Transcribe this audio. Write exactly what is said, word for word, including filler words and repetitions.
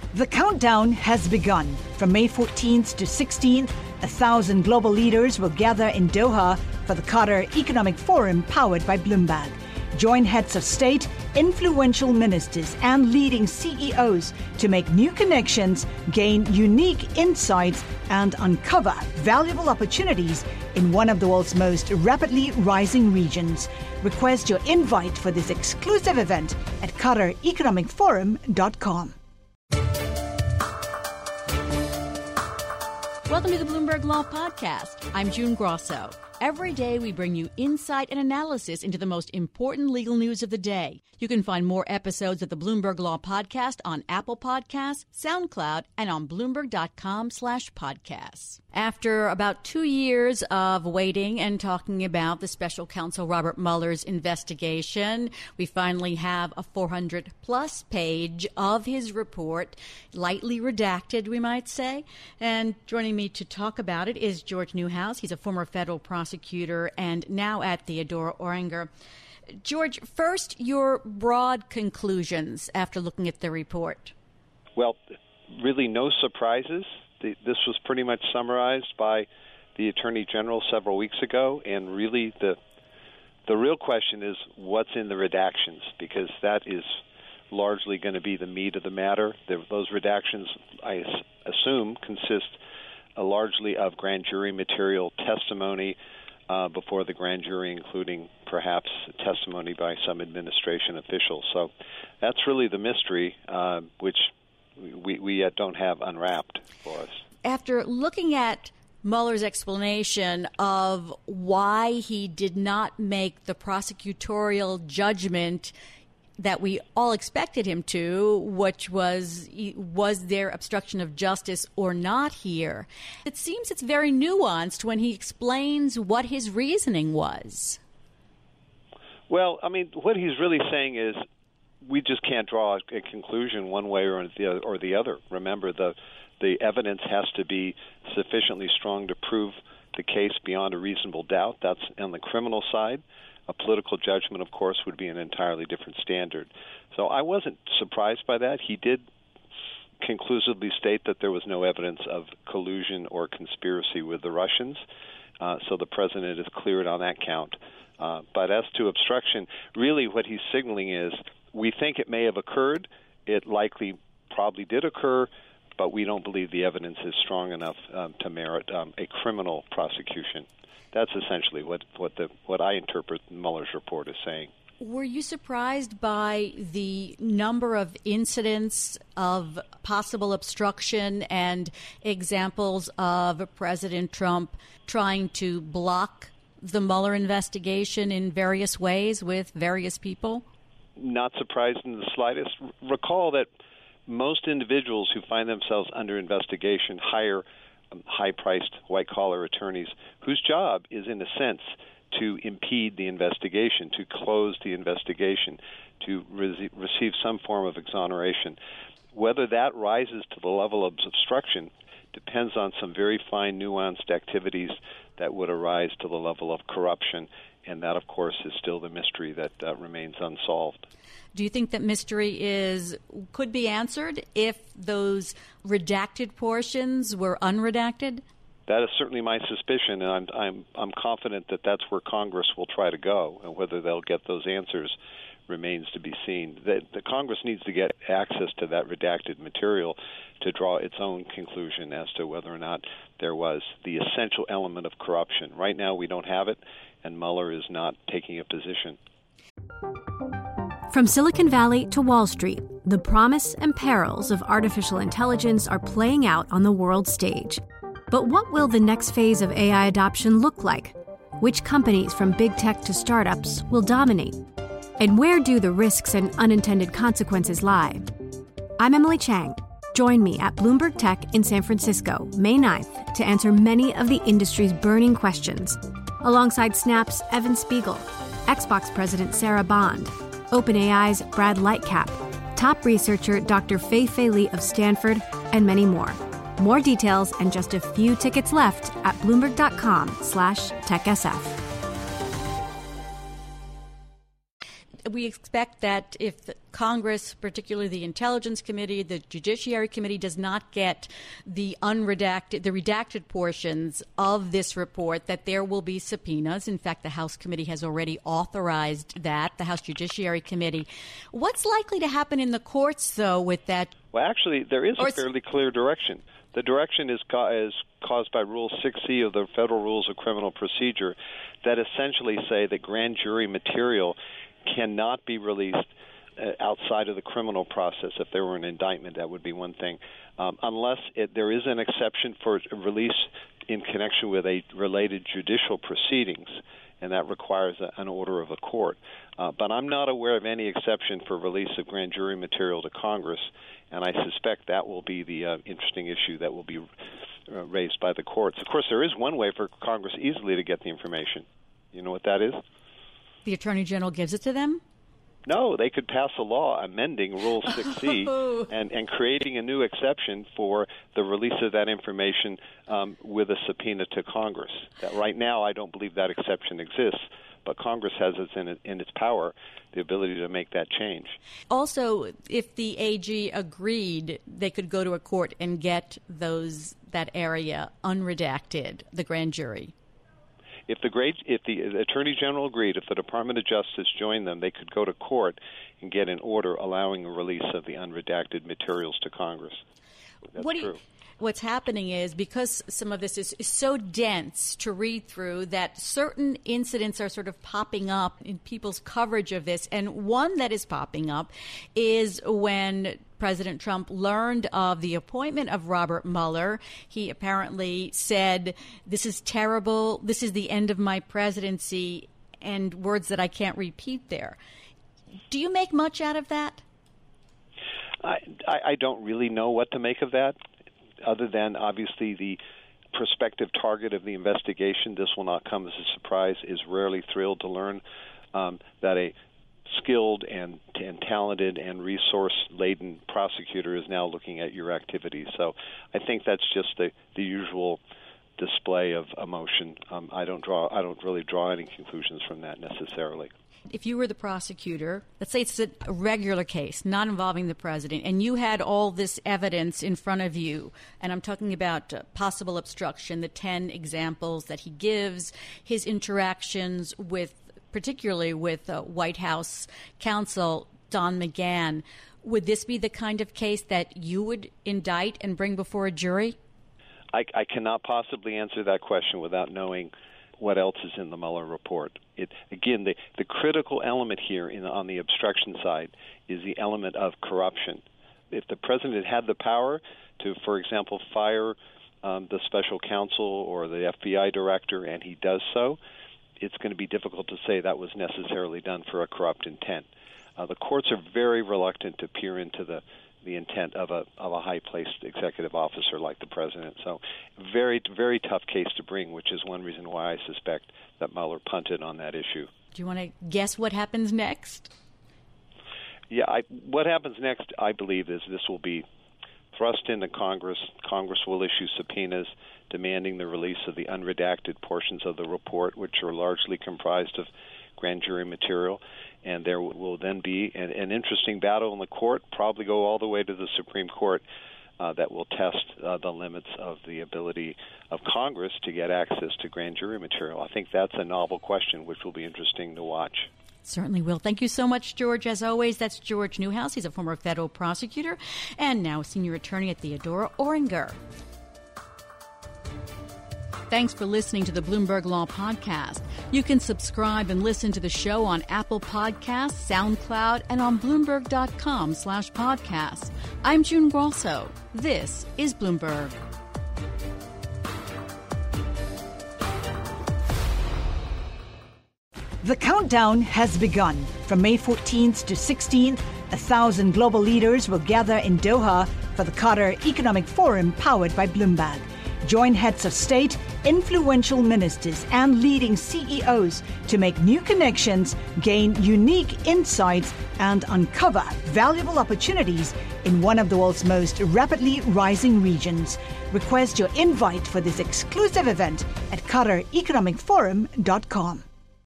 The countdown has begun. From May fourteenth to sixteenth, a thousand global leaders will gather in Doha for the Qatar Economic Forum powered by Bloomberg. Join heads of state, influential ministers, and leading C E Os to make new connections, gain unique insights, and uncover valuable opportunities in one of the world's most rapidly rising regions. Request your invite for this exclusive event at qatar economic forum dot com. Welcome to the Bloomberg Law Podcast. I'm June Grosso. Every day we bring you insight and analysis into the most important legal news of the day. You can find more episodes of the Bloomberg Law Podcast on Apple Podcasts, SoundCloud, and on Bloomberg.com slash podcasts. After about two years of waiting and talking about the special counsel Robert Mueller's investigation, we finally have a four hundred plus page of his report, lightly redacted, we might say. And joining me to talk about it is George Newhouse. He's a former federal prosecutor and now at Theodore Oringer. George, first, your broad conclusions after looking at the report. Well, really no surprises. The, this was pretty much summarized by the Attorney General several weeks ago, and really the the real question is what's in the redactions, because that is largely going to be the meat of the matter. The, those redactions, I assume, consist uh, largely of grand jury material, testimony uh, before the grand jury, including perhaps testimony by some administration officials. So that's really the mystery, uh, which we, we yet don't have unwrapped for us. After looking at Mueller's explanation of why he did not make the prosecutorial judgment that we all expected him to, which was, was there obstruction of justice or not here, it seems it's very nuanced when he explains what his reasoning was. Well, I mean, what he's really saying is we just can't draw a conclusion one way or the, or the other. Remember, the the evidence has to be sufficiently strong to prove the case beyond a reasonable doubt. That's on the criminal side. A political judgment, of course, would be an entirely different standard. So I wasn't surprised by that. He did conclusively state that there was no evidence of collusion or conspiracy with the Russians. Uh, so the president is cleared on that count. Uh, but as to obstruction, really what he's signaling is we think it may have occurred. It likely probably did occur, but we don't believe the evidence is strong enough um, to merit um, a criminal prosecution. That's essentially what what the what I interpret Mueller's report is saying. Were you surprised by the number of incidents of possible obstruction and examples of President Trump trying to block the Mueller investigation in various ways with various people? Not surprised in the slightest. Recall that most individuals who find themselves under investigation hire um, high-priced white-collar attorneys whose job is, in a sense, to impede the investigation, to close the investigation, to re- receive some form of exoneration. Whether that rises to the level of obstruction depends on some very fine, nuanced activities that would arise to the level of corruption, and that, of course, is still the mystery that uh, remains unsolved. Do you think that mystery is could be answered if those redacted portions were unredacted? That is certainly my suspicion, and I'm I'm I'm confident that that's where Congress will try to go, and whether they'll get those answers remains to be seen. The, the Congress needs to get access to that redacted material to draw its own conclusion as to whether or not there was the essential element of corruption. Right now, we don't have it, and Mueller is not taking a position. From Silicon Valley to Wall Street, the promise and perils of artificial intelligence are playing out on the world stage. But what will the next phase of A I adoption look like? Which companies, from big tech to startups, will dominate? And where do the risks and unintended consequences lie? I'm Emily Chang. Join me at Bloomberg Tech in San Francisco, May ninth, to answer many of the industry's burning questions, alongside Snap's Evan Spiegel, Xbox President Sarah Bond, OpenAI's Brad Lightcap, top researcher Doctor Fei-Fei Li of Stanford, and many more. More details and just a few tickets left at bloomberg.com slash techsf. We we expect that if the Congress, particularly the Intelligence Committee, the Judiciary Committee, does not get the unredacted, the redacted portions of this report, that there will be subpoenas? In fact, the House Committee has already authorized that, the House Judiciary Committee. What's likely to happen in the courts, though, with that? Well, actually, there is a fairly clear direction. The direction is, ca- is caused by Rule six C of the Federal Rules of Criminal Procedure that essentially say that grand jury material cannot be released uh, outside of the criminal process. If there were an indictment, that would be one thing, um, unless it, there is an exception for release in connection with a related judicial proceedings, and that requires a, an order of a court. Uh, but I'm not aware of any exception for release of grand jury material to Congress, and I suspect that will be the uh, interesting issue that will be uh, raised by the courts. Of course, there is one way for Congress easily to get the information. You know what that is? The Attorney General gives it to them? No, they could pass a law amending Rule six C Oh. and, and creating a new exception for the release of that information um, with a subpoena to Congress. That right now, I don't believe that exception exists, but Congress has it in, in its power the ability to make that change. Also, if the A G agreed, they could go to a court and get those that area unredacted, the grand jury. If the great, if the Attorney General agreed, if the Department of Justice joined them, they could go to court and get an order allowing a release of the unredacted materials to Congress. That's what do you, true. What's happening is, because some of this is, is so dense to read through, that certain incidents are sort of popping up in people's coverage of this. And one that is popping up is when President Trump learned of the appointment of Robert Mueller. He apparently said, "This is terrible. This is the end of my presidency," and words that I can't repeat there. Do you make much out of that? I, I, I don't really know what to make of that, other than obviously the prospective target of the investigation. This will not come as a surprise, is rarely thrilled to learn um, that a skilled and, and talented and resource-laden prosecutor is now looking at your activities. So I think that's just the, the usual display of emotion. Um, I don't draw. I don't really draw any conclusions from that necessarily. If you were the prosecutor, let's say it's a regular case, not involving the president, and you had all this evidence in front of you, and I'm talking about uh, possible obstruction, the ten examples that he gives, his interactions with, particularly with uh, White House counsel Don McGahn, would this be the kind of case that you would indict and bring before a jury? I, I cannot possibly answer that question without knowing what else is in the Mueller report. It, again, the, the critical element here in, on the obstruction side is the element of corruption. If the president had the power to, for example, fire um, the special counsel or the F B I director, and he does so, it's going to be difficult to say that was necessarily done for a corrupt intent. Uh, the courts are very reluctant to peer into the the intent of a of a high-placed executive officer like the president. So very, very tough case to bring, which is one reason why I suspect that Mueller punted on that issue. Do you want to guess what happens next? Yeah, I, what happens next, I believe, is this will be thrust into Congress. Congress will issue subpoenas demanding the release of the unredacted portions of the report, which are largely comprised of grand jury material. And there will then be an, an interesting battle in the court, probably go all the way to the Supreme Court, uh, that will test uh, the limits of the ability of Congress to get access to grand jury material. I think that's a novel question, which will be interesting to watch. Certainly will. Thank you so much, George. As always, that's George Newhouse. He's a former federal prosecutor and now a senior attorney at Theodora Oringer. Thanks for listening to the Bloomberg Law Podcast. You can subscribe and listen to the show on Apple Podcasts, SoundCloud, and on Bloomberg.com slash podcasts. I'm June Grosso. This is Bloomberg. The countdown has begun. From May fourteenth to sixteenth, a thousand global leaders will gather in Doha for the Qatar Economic Forum powered by Bloomberg. Join heads of state, influential ministers, and leading C E Os to make new connections, gain unique insights, and uncover valuable opportunities in one of the world's most rapidly rising regions. Request your invite for this exclusive event at Qatar Economic Forum dot com.